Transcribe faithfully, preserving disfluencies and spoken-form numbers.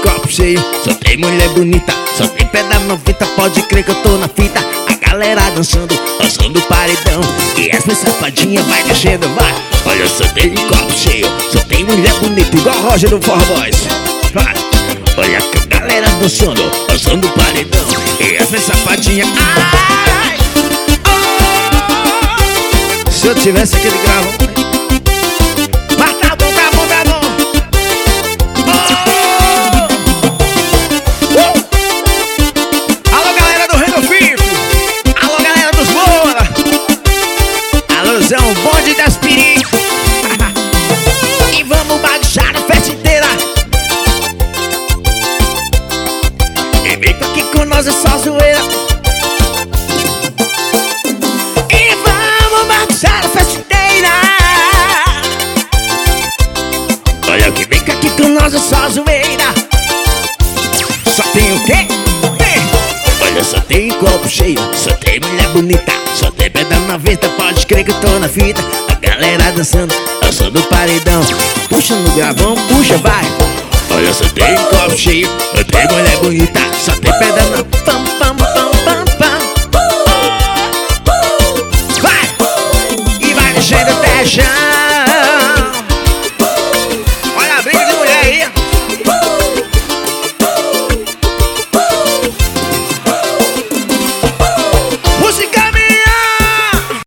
copo cheio, só tem mulher bonita, só tem pedra novita, pode crer que eu tô na fita. A galera dançando, dançando paredão, e essa safadinha vai mexendo, vai. Olha, só tem copo cheio, só tem mulher bonita, igual Roger do For Boys. Vai. Olha a galera dançando, dançando paredão, e essa safadinha, ai, oh. Se eu tivesse aquele gravo, mas tá bom, tá bom, tá bom. É um bonde das pericas. E vamos bagunçar a festa inteira. E vem aqui com nós, é só zoeira. E vamos bagunçar a festa inteira. Olha que vem aqui com nós, é só zoeira. Só tem o quê? Olha, só tem copo cheio, só tem mulher bonita, só tem pedra na vista, pode crer que eu tô na fita. A galera dançando, dançando paredão, puxa no gravão, puxa, vai. Olha, só tem copo cheio, só tem mulher bonita, só tem pedra na